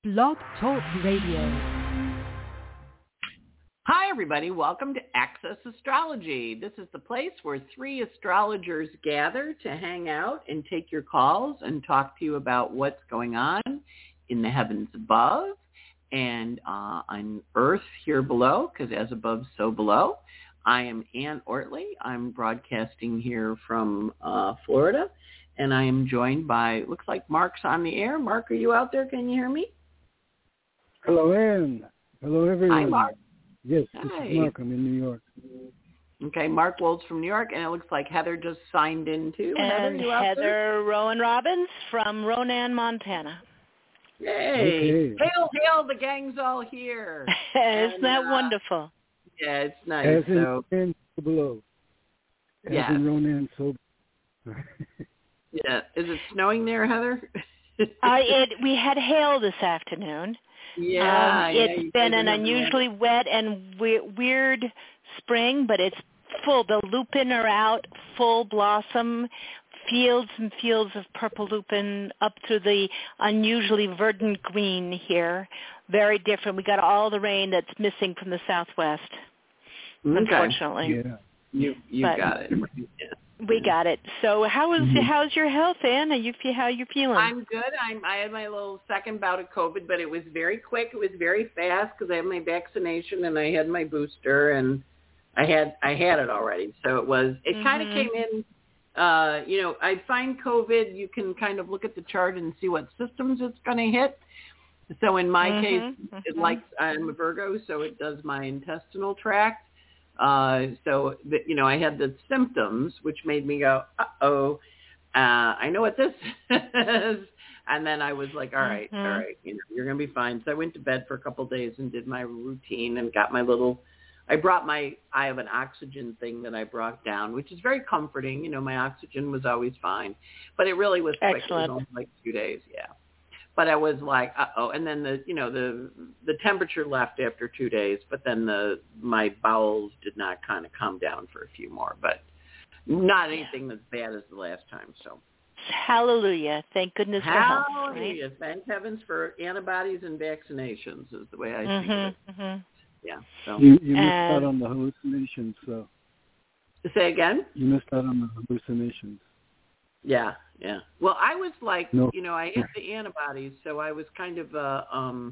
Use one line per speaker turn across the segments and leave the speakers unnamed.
Blog Talk Radio.
Hi, everybody. Welcome to Access Astrology. This is the place where three astrologers gather to hang out and take your calls and talk to you about what's going on in the heavens above and on Earth here below, because as above, so below. I am Ann Ortley. I'm broadcasting here from Florida, and I am joined by, looks like Mark's on the air. Mark, are you out there? Can you hear me?
Hello, Ann. Hello, everyone.
Hi, Mark.
Yes, this
Hi.
is Mark. I'm in New York.
Okay, Mark Wolds from New York, and it looks like Heather just signed in too.
And Heather Rowan Robbins from Ronan, Montana.
Yay!
Okay.
Hail, hail, the gang's all here.
Isn't that wonderful?
Yeah, it's nice.
As in
So,
Ronan, so below. As
yeah.
in Ronan, so
Yeah. Is it snowing there, Heather?
We had hail this afternoon.
Yeah.
It's been an unusually wet and weird spring, but it's full. The lupin are out, full blossom, fields and fields of purple lupin up through the unusually verdant green here. Very different. We got all the rain that's missing from the southwest, unfortunately.
yeah.
You got it. Yeah.
We got it. So how's your health, Ann? How are you feeling?
I'm good. I had my little second bout of COVID, but it was very quick. It was very fast because I had my vaccination and I had my booster and I had it already. So it kind of came in. I find COVID. You can kind of look at the chart and see what systems it's going to hit. So in my case, I'm a Virgo, so it does my intestinal tract. I had the symptoms, which made me go, uh-oh, I know what this is. And then I was like, all right, you're going to be fine. So I went to bed for a couple of days and did my routine and got I have an oxygen thing that I brought down, which is very comforting. My oxygen was always fine, but it really was quick.
Excellent.
It was only like 2 days. Yeah. But I was like, uh-oh. And then the temperature left after 2 days, but then my bowels did not kind of calm down for a few more, but not anything as bad as the last time. So
hallelujah. Thank goodness for health.
Hallelujah.
Right?
Thank heavens for antibodies and vaccinations is the way I see it.
Mm-hmm.
Yeah. So
You missed out on the hallucinations, so.
Say again?
You missed out on the hallucinations.
Yeah. Yeah. Well, I was like,
No.
I had the antibodies, so I was kind of, I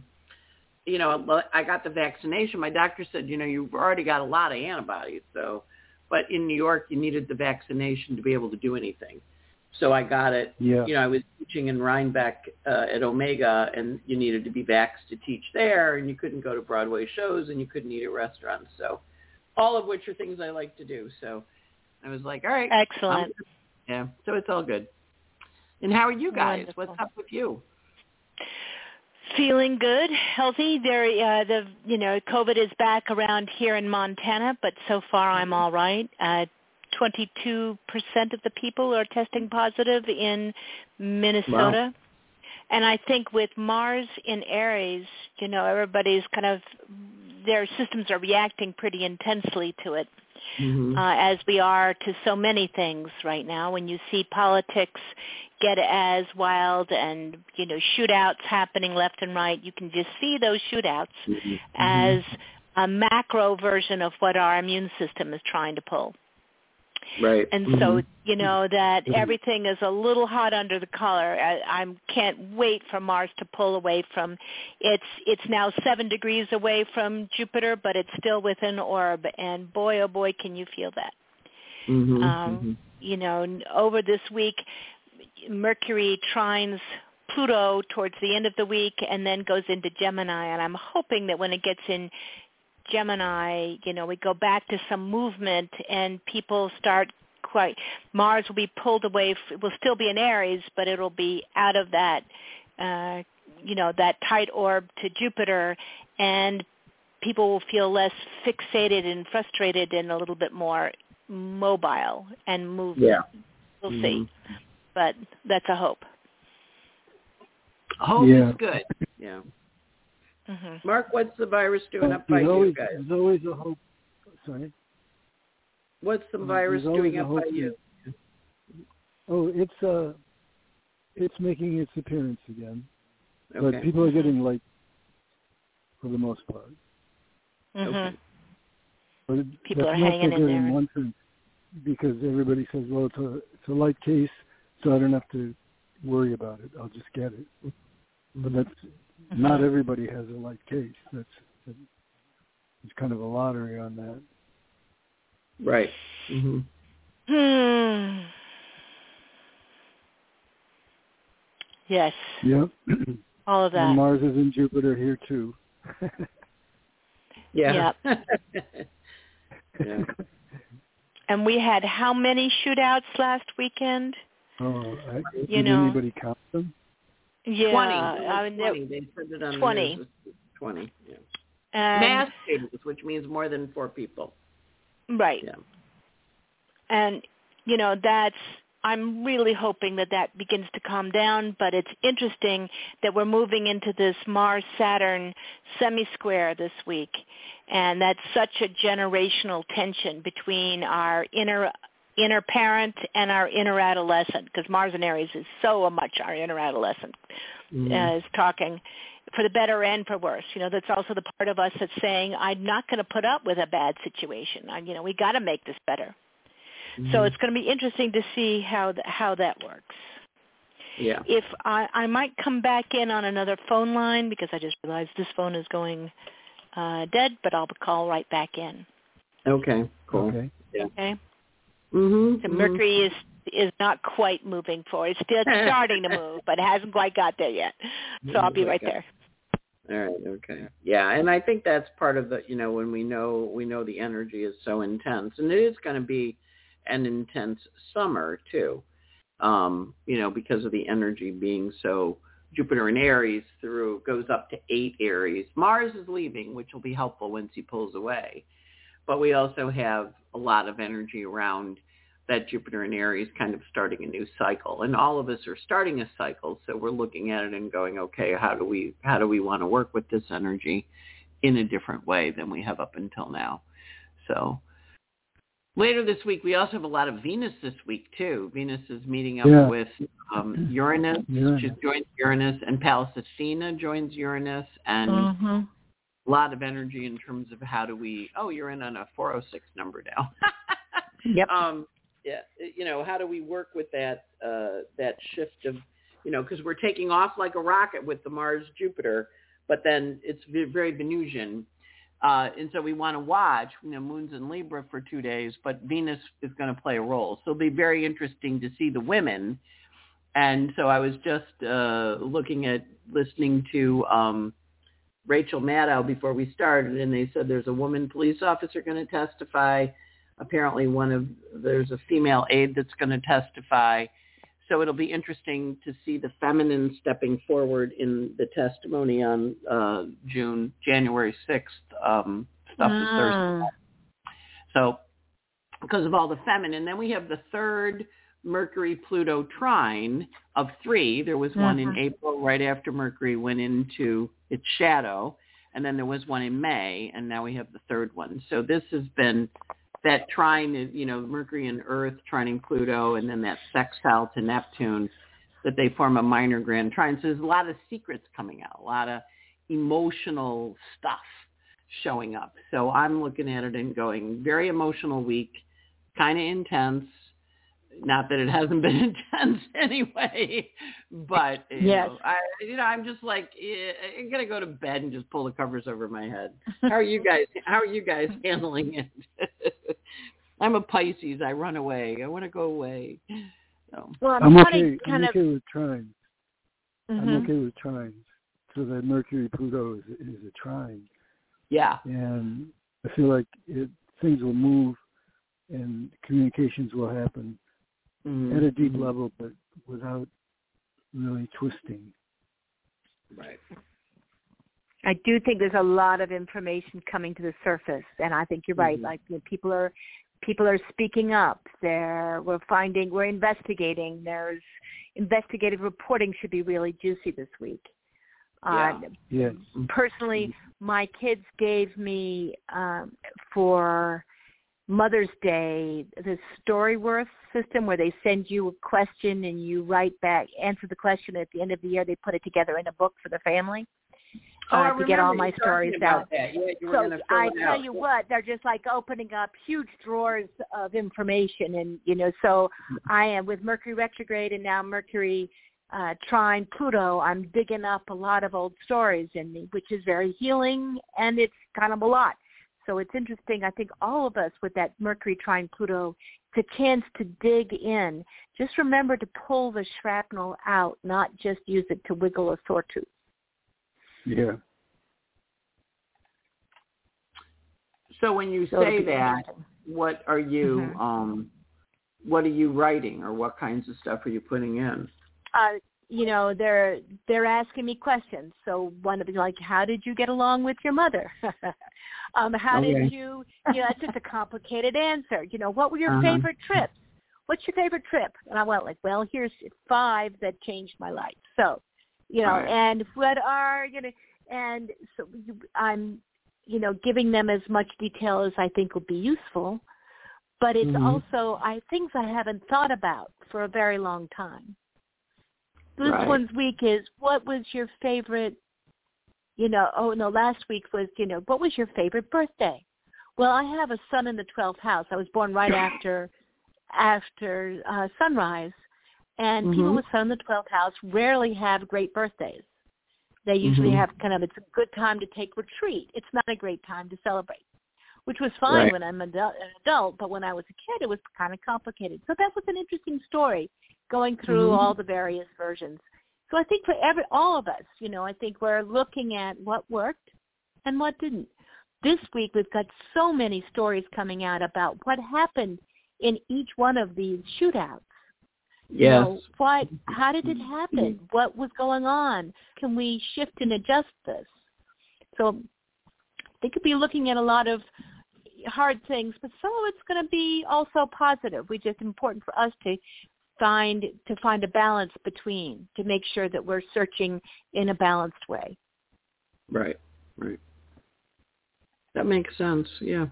got the vaccination. My doctor said, you've already got a lot of antibodies, but in New York, you needed the vaccination to be able to do anything. So I got it.
Yeah.
I was teaching in Rhinebeck at Omega, and you needed to be vaxxed to teach there, and you couldn't go to Broadway shows, and you couldn't eat at restaurants. So all of which are things I like to do. So I was like, all right.
Excellent.
Yeah. So it's all good. And how are you guys?
Wonderful.
What's up with you?
Feeling good, healthy. COVID is back around here in Montana, but so far I'm all right. 22% of the people are testing positive in Minnesota. Wow. And I think with Mars in Aries, everybody's their systems are reacting pretty intensely to it, as we are to so many things right now. When you see politics get as wild and, shootouts happening left and right, you can just see those shootouts as a macro version of what our immune system is trying to pull.
Right.
And so, that everything is a little hot under the collar. I can't wait for Mars to pull away from, it's now 7 degrees away from Jupiter, but it's still within orb. And boy, oh boy, can you feel that. Over this week, Mercury trines Pluto towards the end of the week and then goes into Gemini. And I'm hoping that when it gets in Gemini, we go back to some movement and people start Mars will be pulled away. It will still be in Aries, but it'll be out of that, that tight orb to Jupiter, and people will feel less fixated and frustrated and a little bit more mobile and move.
Yeah.
We'll see. But that's a hope.
Hope is good. Yeah. Mark, what's the virus doing up by you guys?
There's always a hope. Sorry?
What's the virus doing up by you?
Oh, it's making its appearance again. But people are getting light for the most part.
Okay.
But
People are
that's not
hanging
so
in
good
there.
in one sense, because everybody says, well, it's a light case, so I don't have to worry about it. I'll just get it. But that's not everybody has a light case. It's kind of a lottery on that.
Right.
Yes.
Yep.
All of that.
And Mars is in Jupiter here too.
Yeah.
Yep.
Yeah.
And we had how many shootouts last weekend?
Oh,
Did
anybody count them?
Yeah.
20.
I mean,
20. They said it on
20.
news. 20. Yeah.
And,
Mass shootings, which means more than 4 people.
right.
Yeah.
And, I'm really hoping that begins to calm down, but it's interesting that we're moving into this Mars-Saturn semi-square this week, and that's such a generational tension between our inner parent and our inner adolescent, because Mars in Aries is so much our inner adolescent, is talking for the better and for worse. That's also the part of us that's saying, I'm not going to put up with a bad situation. We got to make this better. So it's going to be interesting to see how that works.
Yeah.
If I might come back in on another phone line, because I just realized this phone is going dead, but I'll call right back in.
Okay. Cool.
Okay.
Yeah.
Okay.
So
Mercury is not quite moving forward. It's still starting to move, but it hasn't quite got there yet. So I'll be right there.
All right. Okay. Yeah, and I think that's part of the when we know the energy is so intense, and it is going to be an intense summer too, because of the energy being so. Jupiter in Aries goes up to 8 Aries. Mars is leaving, which will be helpful once he pulls away. But we also have a lot of energy around that Jupiter in Aries kind of starting a new cycle. And all of us are starting a cycle, so we're looking at it and going, okay, how do we want to work with this energy in a different way than we have up until now? So later this week, we also have a lot of Venus this week, too. Venus is meeting up with Uranus. She joins Uranus, and Pallas Athena joins Uranus, and a lot of energy in terms of how do we, you're in on a 406 number now.
Yep.
How do we work with that shift of, because we're taking off like a rocket with the Mars-Jupiter, but then it's very Venusian. And so we want to watch, moon's in Libra for 2 days, but Venus is going to play a role. So it'll be very interesting to see the women. And so I was just listening to Rachel Maddow before we started, and they said there's a woman police officer going to testify. Apparently there's a female aide that's going to testify. So it'll be interesting to see the feminine stepping forward in the testimony on January 6th. Stuff is Thursday. So because of all the feminine, then we have the third Mercury-Pluto trine of 3. There was one in April right after Mercury went into its shadow, and then there was one in May, and now we have the third one. So this has been that trine is, Mercury and Earth trining Pluto, and then that sextile to Neptune, that they form a minor grand trine. So there's a lot of secrets coming out, a lot of emotional stuff showing up. So I'm looking at it and going, very emotional week, kind of intense. Not that it hasn't been intense anyway, but I'm just like, I'm gonna go to bed and just pull the covers over my head. How are you guys handling it? I'm a Pisces. I run away. I want to go away. So.
Well, I'm okay with trines. I'm okay with trines. So that Mercury Pluto is a trine.
Yeah.
And I feel like things will move and communications will happen at a deep level, but without really twisting.
Right.
I do think there's a lot of information coming to the surface, and I think you're right. Like people are speaking up. We're investigating. There's investigative reporting should be really juicy this week.
Yes.
Personally, my kids gave me for Mother's Day, the Storyworth system where they send you a question and you write back, answer the question. At the end of the year, they put it together in a book for the family. To get all my stories out.
Yeah,
so I tell you what, they're just like opening up huge drawers of information, and so I am with Mercury retrograde and now Mercury trine Pluto. I'm digging up a lot of old stories, which is very healing, and it's kind of a lot. So it's interesting. I think all of us with that Mercury trine Pluto, it's a chance to dig in. Just remember to pull the shrapnel out, not just use it to wiggle a sore tooth.
Yeah.
So when you say that, what are you writing, or what kinds of stuff are you putting in?
They're asking me questions. So one of them, like, how did you get along with your mother? How did you? It's just a complicated answer. What were your favorite trips? What's your favorite trip? And I went like, well, here's 5 that changed my life. So. And what are, and so I'm, giving them as much detail as I think will be useful, but it's also things I haven't thought about for a very long time. This one's week is, what was your favorite, last week was, what was your favorite birthday? Well, I have a son in the 12th house. I was born right after sunrise. And people with sun in the 12th house rarely have great birthdays. They usually have it's a good time to take retreat. It's not a great time to celebrate, which was fine when I'm an adult, but when I was a kid, it was kind of complicated. So that was an interesting story, going through all the various versions. So I think for all of us, I think we're looking at what worked and what didn't. This week, we've got so many stories coming out about what happened in each one of these shootouts.
Yes.
How did it happen? What was going on? Can we shift and adjust this? So they could be looking at a lot of hard things, but some of it's going to be also positive. It's just important for us to find a balance between, to make sure that we're searching in a balanced way.
Right. That makes sense. Yeah.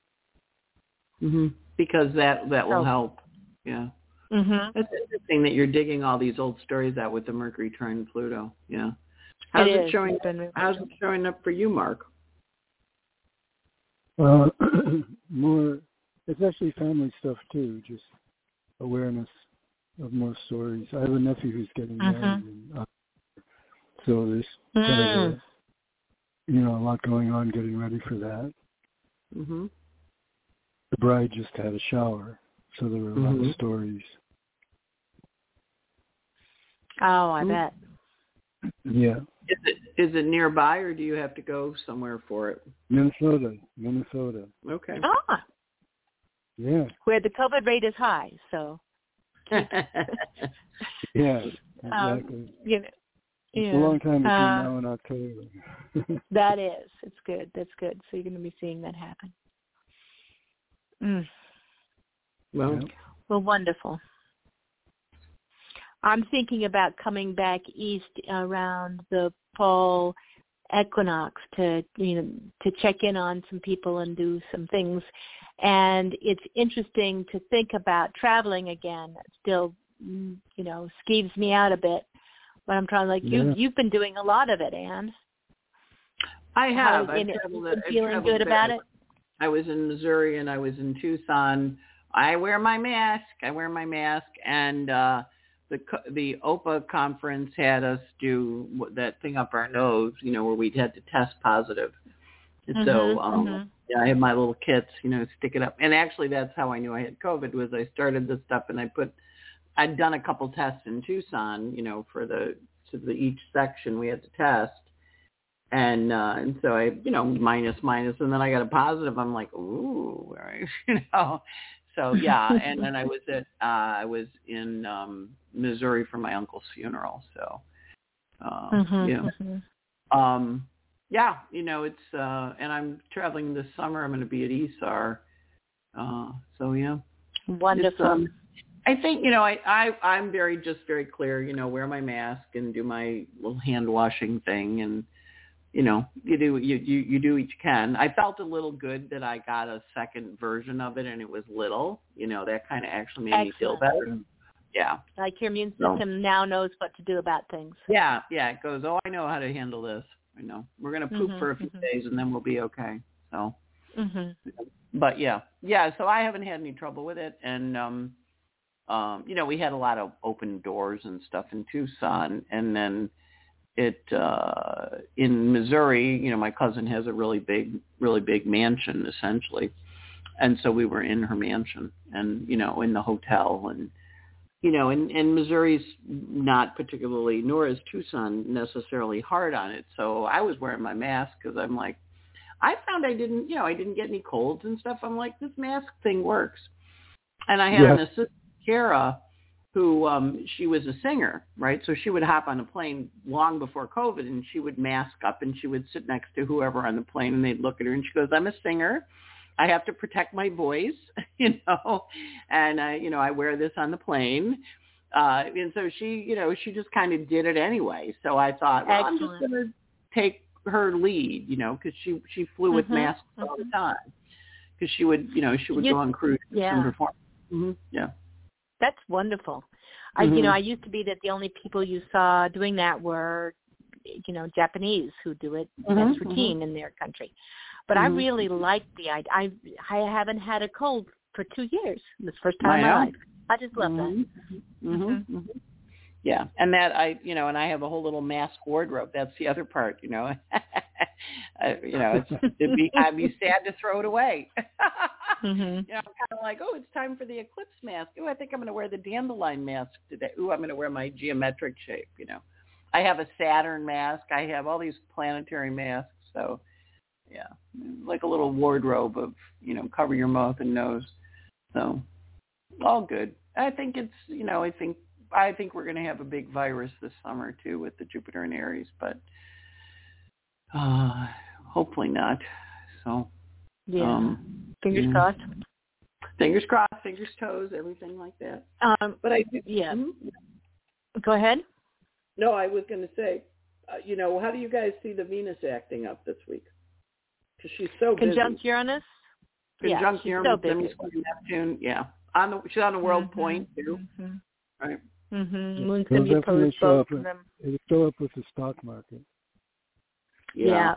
Because that will help. Yeah. It's interesting that you're digging all these old stories out with the Mercury trine Pluto. Yeah. How's it showing up for you, Mark?
More, it's actually family stuff too, just awareness of more stories. I have a nephew who's getting married, and, so there's kind of a lot going on getting ready for that. The bride just had a shower, so there were a lot of stories.
Oh, I bet.
Yeah.
Is it nearby, or do you have to go somewhere for it?
Minnesota.
Okay.
Ah.
Yeah.
Where the COVID rate is high, so.
Yeah, exactly. It's a long time between now and October.
That is. It's good. That's good. So you're going to be seeing that happen. Well, wonderful. I'm thinking about coming back east around the fall equinox to check in on some people and do some things. And it's interesting to think about traveling again. It still, skeeves me out a bit. But I'm trying, you've been doing a lot of it, Anne.
I have.
I've been feeling good about it?
I was in Missouri and I was in Tucson. I wear my mask, and the OPA conference had us do that thing up our nose, where we had to test positive. And so I had my little kits, stick it up. And actually that's how I knew I had COVID, was I started this stuff and I'd done a couple tests in Tucson, for each section we had to test. And so I, minus, and then I got a positive. I'm like, ooh, So yeah, and then I was in Missouri for my uncle's funeral. So it's and I'm traveling this summer. I'm going to be at ESAR. So yeah,
wonderful.
I think I'm very clear. Wear my mask and do my little hand washing thing, and you know, you do what you can. I felt a little good that I got a second version of it and it was little. You know, that kind of actually made me feel better. Yeah.
Like your immune system now knows what to do about things.
Yeah. It goes, oh, I know how to handle this. You know, we're going to poop for a few days and then we'll be okay. So, but yeah. So I haven't had any trouble with it. And, you know, we had a lot of open doors and stuff in Tucson. And then in Missouri, you know, my cousin has a really big mansion essentially. And so we were in her mansion and, you know, in the hotel and, you know, and Missouri's not particularly, nor is Tucson necessarily hard on it. So I was wearing my mask because I'm like, I found I didn't get any colds and stuff. I'm like, this mask thing works. And I had an assistant, Kara, who she was a singer, right? So she would hop on a plane long before COVID and she would mask up and she would sit next to whoever on the plane and they'd look at her and she goes, I'm a singer. I have to protect my voice, you know, and I wear this on the plane. And so she, you know, she just kind of did it anyway. So I thought, well, I'm just going to take her lead, you know, because she flew with masks all the time because she would go on cruise and perform. Yeah.
That's wonderful. You know, I used to be that the only people you saw doing that were, you know, Japanese who do it as routine in their country. But I really like the idea. I haven't had a cold for 2 years. This first time in my life. I just love that.
Yeah, and that and I have a whole little mask wardrobe. That's the other part, you know. You know, I'd be sad to throw it away. You know, I'm kind of like, oh, it's time for the eclipse mask. Oh, I think I'm going to wear the dandelion mask today. Oh, I'm going to wear my geometric shape. You know, I have a Saturn mask. I have all these planetary masks. So. Yeah, like a little wardrobe of, you know, cover your mouth and nose. So, all good. I think it's, you know, I think we're going to have a big virus this summer too with the Jupiter and Aries, but hopefully not. So,
fingers crossed.
Fingers crossed, fingers toes, everything like that. But I do.
Yeah. Go ahead.
No, I was going to say, you know, how do you guys see the Venus acting up this week? Because she's so busy.
Conjunct Uranus?
Conjunct
Uranus,
Neptune, yeah. She's on the world point, too. Right?
Moon's going to be opposed both of them.
It'll show up with the stock market.
Yeah.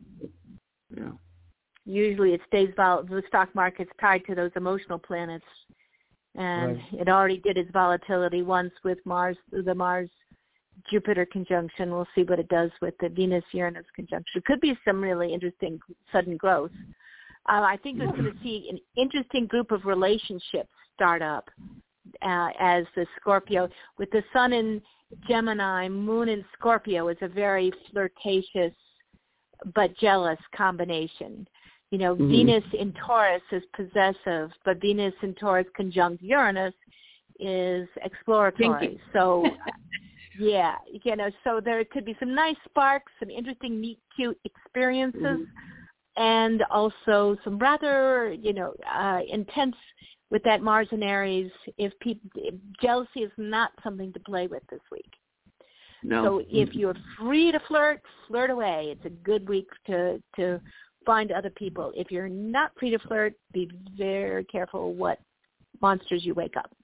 Usually it stays the stock market's tied to those emotional planets. And it already did its volatility once with the Mars-Jupiter conjunction. We'll see what it does with the Venus-Uranus conjunction. Could be some really interesting sudden growth. I think we're going to see an interesting group of relationships start up as the Scorpio. With the Sun in Gemini, Moon in Scorpio is a very flirtatious but jealous combination. You know, Venus in Taurus is possessive, but Venus in Taurus conjunct Uranus is exploratory. So, yeah, you know, so there could be some nice sparks, some interesting, neat, cute experiences, and also some rather, you know, intense with that Mars and Aries. If jealousy is not something to play with this week.
No.
So if you're free to flirt away. It's a good week to find other people. If you're not free to flirt, be very careful what monsters you wake up.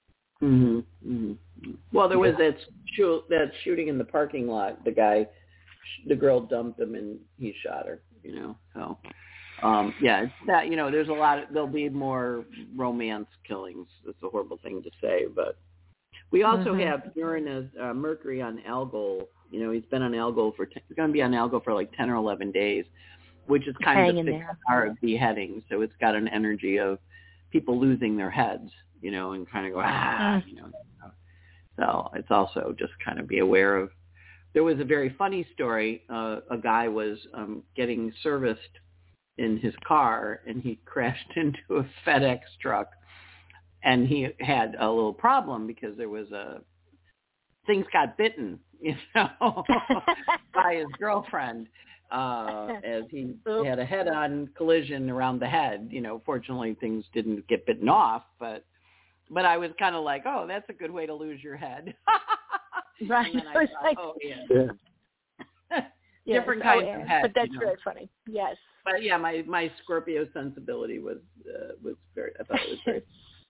Well, there was that shooting in the parking lot. The girl dumped him and he shot her. You know, so it's that. You know, there'll be more romance killings. It's a horrible thing to say, but we also have Uranus, Mercury on Algol. You know, he's been on Algol he's going to be on Algol for like 10 or 11 days, which is kind of the star of beheading. So it's got an energy of people losing their heads, you know, and kind of go, you know. So it's also just kind of be aware of. There was a very funny story. A guy was getting serviced in his car, and he crashed into a FedEx truck. And he had a little problem because there was things got bitten, you know, by his girlfriend as he had a head-on collision around the head. You know, fortunately things didn't get bitten off, but I was kind of like, oh, that's a good way to lose your head.
Right.
And then I thought, oh, yeah.
Yes.
different kinds of heads.
But that's really funny. Yes.
But yeah, my Scorpio sensibility was very. I thought it was very.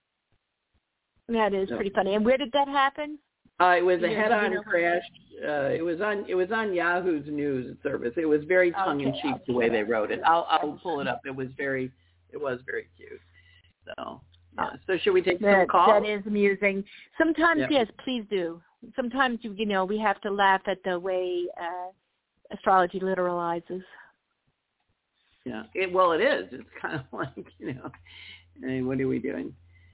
That is pretty funny. And where did that happen?
It was a head-on crash. It was on Yahoo's news service. It was very tongue-in-cheek the way they wrote it. I'll pull it up. It was very cute. So yeah. So should we take some calls?
That is amusing. Sometimes, yes, please do. Sometimes we have to laugh at the way astrology literalizes.
Yeah. It is. It's kind of like hey, what are we doing?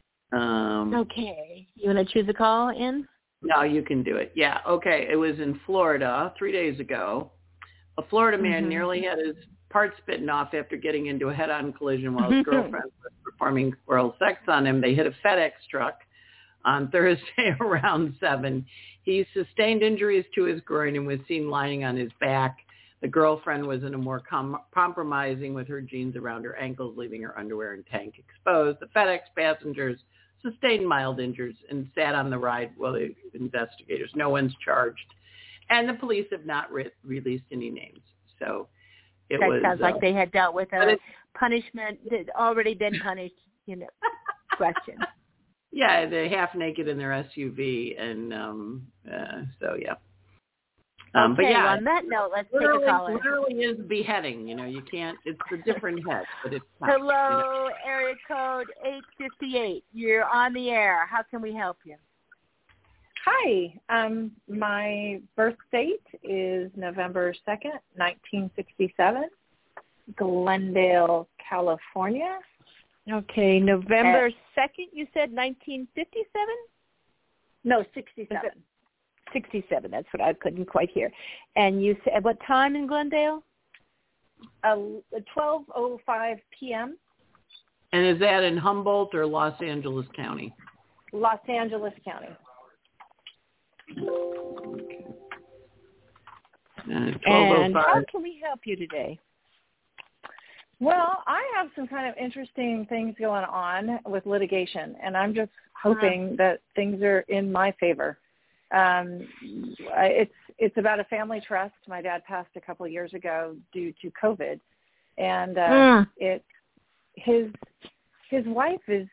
Okay. You want to choose a call in?
No, you can do it. Yeah. Okay. It was in Florida 3 days ago. A Florida man nearly had his parts bitten off after getting into a head-on collision while his girlfriend was performing oral sex on him. They hit a FedEx truck on Thursday around 7. He sustained injuries to his groin and was seen lying on his back. The girlfriend was in a more compromising with her jeans around her ankles, leaving her underwear and tank exposed. The FedEx passengers sustained mild injuries and sat on the ride while the investigators. No one's charged. And the police have not released any names. So it
sounds like they had dealt with a punishment that already been punished, question.
Yeah, they're half naked in their SUV. And so, yeah.
Okay,
but yeah,
on that note, let's take a caller.
It literally is beheading. You can't, it's a different head, but it's not.
Hello, area code 858. You're on the air. How can we help you?
Hi. My birth date is November 2nd, 1967, Glendale, California.
Okay, November 2nd, you said 1957?
No, 67.
67, that's what I couldn't quite hear. And you said, what time in Glendale?
12:05 p.m.
And is that in Humboldt or Los Angeles County?
Los Angeles County.
Okay.
And how can we help you today?
Well, I have some kind of interesting things going on with litigation, and I'm just hoping that things are in my favor. It's about a family trust. My dad passed a couple of years ago due to COVID, and his wife is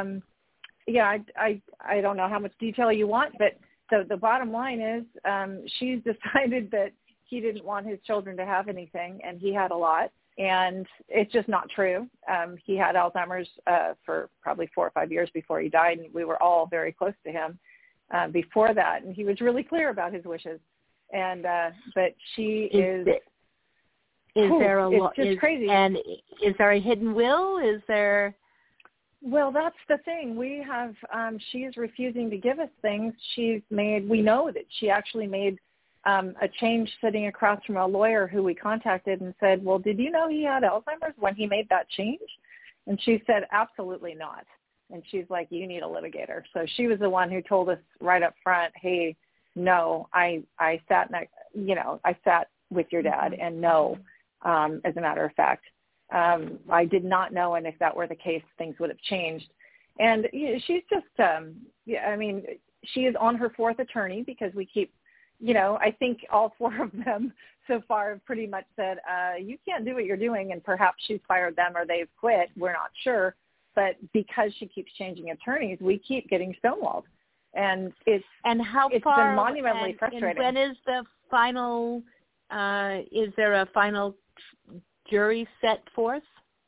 I don't know how much detail you want, but the bottom line is she's decided that he didn't want his children to have anything, and he had a lot, and it's just not true. He had Alzheimer's for probably 4 or 5 years before he died, and we were all very close to him before that, and he was really clear about his wishes. And but she is
there a lot?
It's just crazy.
And is there a hidden will? Is there?
Well, that's the thing. We have. She is refusing to give us things. We know that she actually made a change sitting across from a lawyer who we contacted and said, "Well, did you know he had Alzheimer's when he made that change?" And she said, "Absolutely not." And she's like, "You need a litigator." So she was the one who told us right up front, "Hey, no, I sat with your dad, and no, as a matter of fact, I did not know, and if that were the case, things would have changed." And she's just, she is on her 4th attorney because we keep, I think all 4 of them so far have pretty much said, you can't do what you're doing, and perhaps she's fired them or they've quit. We're not sure. But because she keeps changing attorneys, we keep getting stonewalled. And it's been monumentally frustrating.
And when is the final, is there a final jury set forth?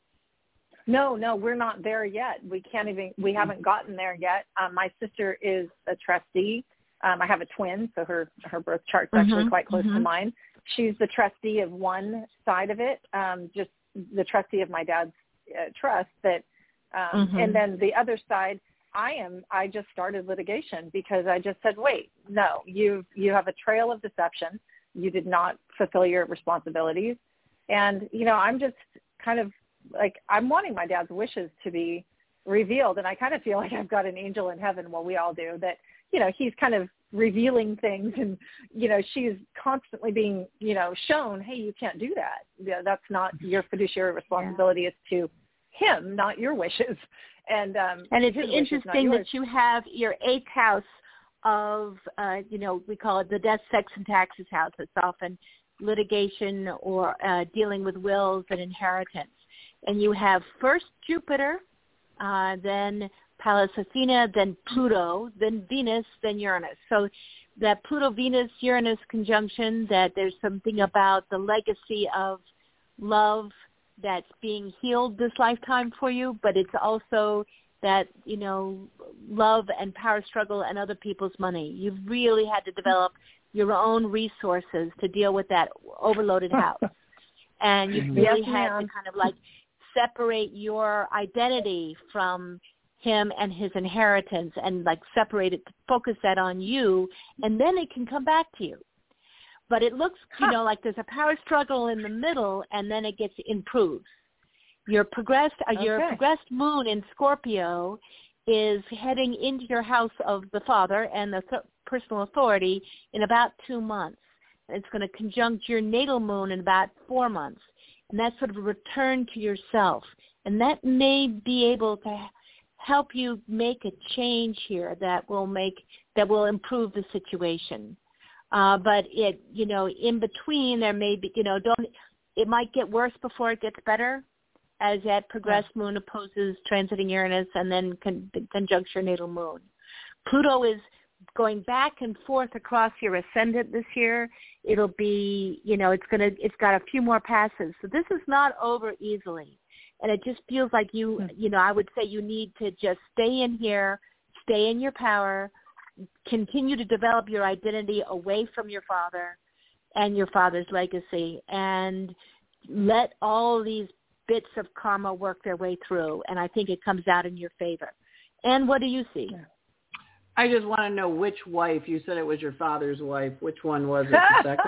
No, we're not there yet. We haven't gotten there yet. My sister is a trustee. I have a twin, so her birth chart's actually quite close to mine. She's the trustee of one side of it, just the trustee of my dad's trust that, and then the other side, I just started litigation because I just said, wait, no, you have a trail of deception. You did not fulfill your responsibilities. And, I'm just kind of like, I'm wanting my dad's wishes to be revealed. And I kind of feel like I've got an angel in heaven, well, we all do, that, he's kind of revealing things and, she's constantly being, shown, hey, you can't do that. That's not your fiduciary responsibility. It's to him, not your wishes. And
it's interesting that you have your 8th house of, we call it the death, sex, and taxes house. It's often litigation or dealing with wills and inheritance. And you have first Jupiter, then Pallas Athena, then Pluto, then Venus, then Uranus. So that Pluto-Venus-Uranus conjunction, that there's something about the legacy of love that's being healed this lifetime for you, but it's also that, love and power struggle and other people's money. You've really had to develop your own resources to deal with that overloaded house. And you've really had to kind of like separate your identity from him and his inheritance and like separate it, focus that on you, and then it can come back to you. But it looks, like there's a power struggle in the middle, and then it gets improved. Your progressed moon in Scorpio is heading into your house of the father and the personal authority in about 2 months. It's going to conjunct your natal moon in about 4 months. And that's sort of a return to yourself. And that may be able to help you make a change here that will improve the situation. But it, in between there may be, it might get worse before it gets better, as that progressed moon opposes transiting Uranus and then conjuncts your natal moon. Pluto is going back and forth across your ascendant this year. It'll be, it's got a few more passes. So this is not over easily. And it just feels like I would say you need to just stay in here, stay in your power, continue to develop your identity away from your father and your father's legacy, and let all these bits of karma work their way through. And I think it comes out in your favor. And what do you see?
I just want to know which wife. You said it was your father's wife. Which one was it? The second?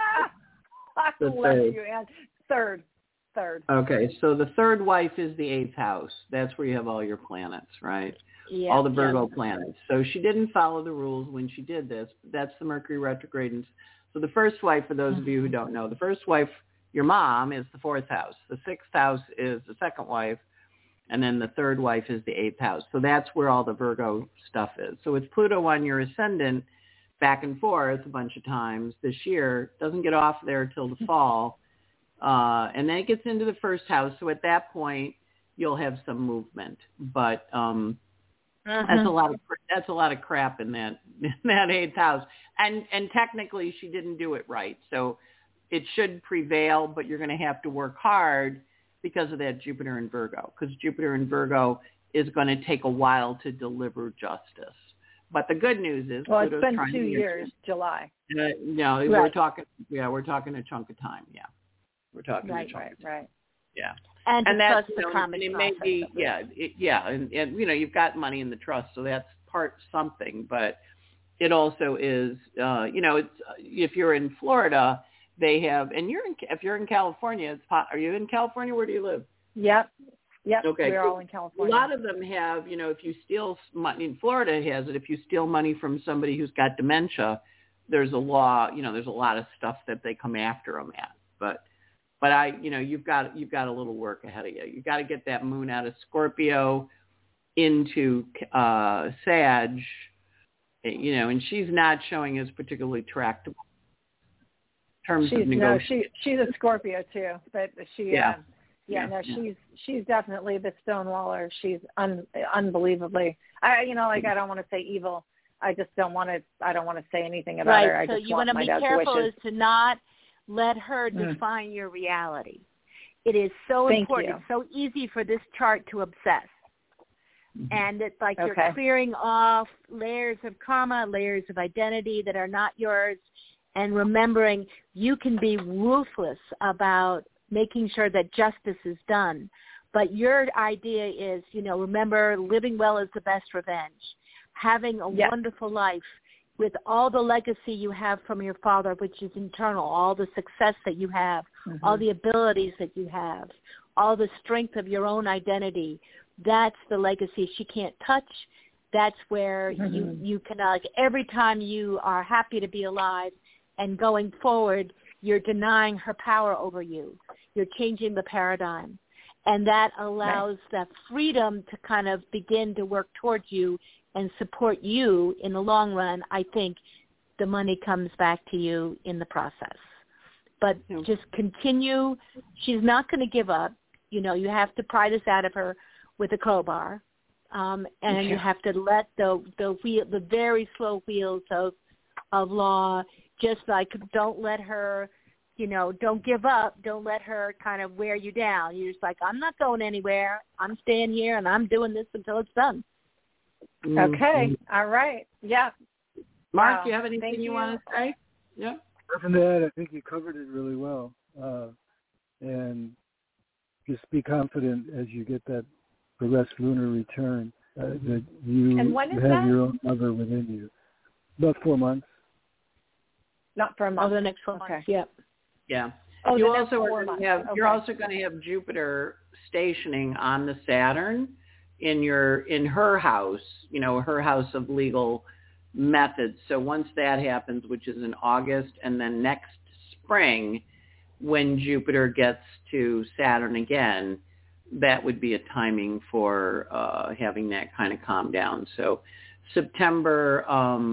The third. You, Ann. Third.
Okay, so the third wife is the 8th house. That's where you have all your planets, right?
Yeah,
all the Virgo planets. So she didn't follow the rules when she did this. That's the Mercury retrograde. So the first wife, for those of you who don't know, the first wife, your mom, is the 4th house. The 6th house is the second wife. And then the third wife is the 8th house. So that's where all the Virgo stuff is. So it's Pluto on your ascendant back and forth a bunch of times this year. Doesn't get off there till the fall. And then it gets into the first house. So at that point, you'll have some movement. But that's a lot of crap in that 8th house. And technically, she didn't do it right. So it should prevail, but you're going to have to work hard because of that Jupiter in Virgo, because Jupiter in Virgo is going to take a while to deliver justice. But the good news is,
well,
Pluto's
it's been 2 years, July.
No, right. we're talking a chunk of time. Yeah, we're talking a chunk of time.
Right.
Yeah,
and
that's
the common
it may be, and you've got money in the trust, so that's part something. But it also is, it's if you're in Florida. They have, and if you're in California, are you in California? Where do you live?
Yep.
Okay.
We're all in California.
A lot of them have, if you steal money, in Florida has it, if you steal money from somebody who's got dementia, there's a law, there's a lot of stuff that they come after them at. But you've got a little work ahead of you. You got to get that moon out of Scorpio into Sag, and she's not showing as particularly tractable.
She's a Scorpio too, but she's definitely the stonewaller. She's unbelievably. I don't want to say evil. I just don't want to say anything about her.
So you want to be careful as to not let her define your reality. It is so important. It's so easy for this chart to obsess. And it's like you're clearing off layers of karma, layers of identity that are not yours, and remembering you can be ruthless about making sure that justice is done. But your idea is, remember, living well is the best revenge. Having a wonderful life with all the legacy you have from your father, which is internal, all the success that you have, all the abilities that you have, all the strength of your own identity. That's the legacy she can't touch. That's where you can, every time you are happy to be alive, and going forward, you're denying her power over you. You're changing the paradigm. And that allows that freedom to kind of begin to work towards you and support you in the long run. I think the money comes back to you in the process. But just continue. She's not going to give up. You know, you have to pry this out of her with a crowbar, and you have to let the very slow wheels of law, just like, don't let her, you know, don't give up. Don't let her kind of wear you down. You're just like, I'm not going anywhere. I'm staying here, and I'm doing this until it's done.
Okay. All right. Yeah.
Mark, do you have anything you want to say? Yeah.
Other than that, I think you covered it really well. And just be confident as you get that progressed lunar return that you have your own mother within you. About 4 months.
Not for a month.
Oh, the next 4 months. Yeah.
Yeah.
Oh,
you
the
also
next 4
are
months.
you're also going to have Jupiter stationing on the Saturn in her house, you know, her house of legal methods. So once that happens, which is in August, and then next spring, when Jupiter gets to Saturn again, that would be a timing for having that kind of calm down. So September,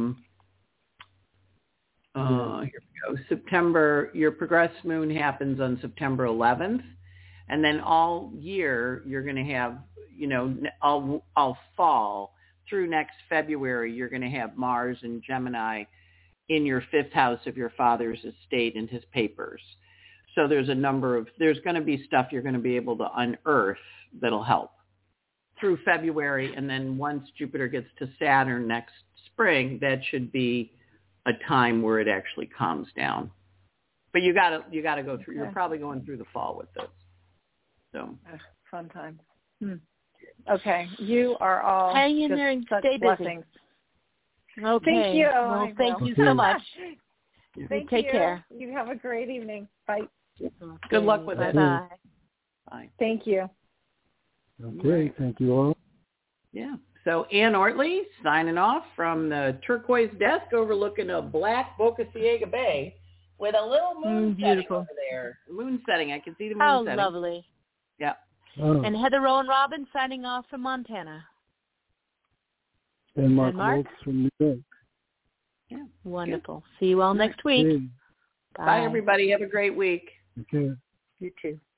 here we go. September, your progressed moon happens on September 11th, and then all year you're going to have, you know, all fall through next February, you're going to have Mars and Gemini in your 5th house of your father's estate and his papers. So there's going to be stuff you're going to be able to unearth that'll help through February. And then once Jupiter gets to Saturn next spring, that should be a time where it actually calms down. But you got to go through, you're probably going through the fall with this. So
fun time. Okay, you are all
hang in there and stay
blessings.
Busy. Okay.
Thank you.
Well, thank you so much. Take care.
You have a great evening. Bye.
Good luck with it.
Bye.
Bye.
Thank you.
Okay, thank you all.
Yeah. So Ann Ortley signing off from the turquoise desk overlooking a black Boca Ciega Bay with a little moon setting over there. Moon setting. I can see the moon setting.
Oh, lovely.
Yeah.
Oh.
And Heather Rowan Robin signing off from Montana.
And Mark
Mark?
Woltz from New York.
Yeah.
Wonderful. See you all next week.
Okay.
Bye, everybody. Have a great week.
Okay.
You too.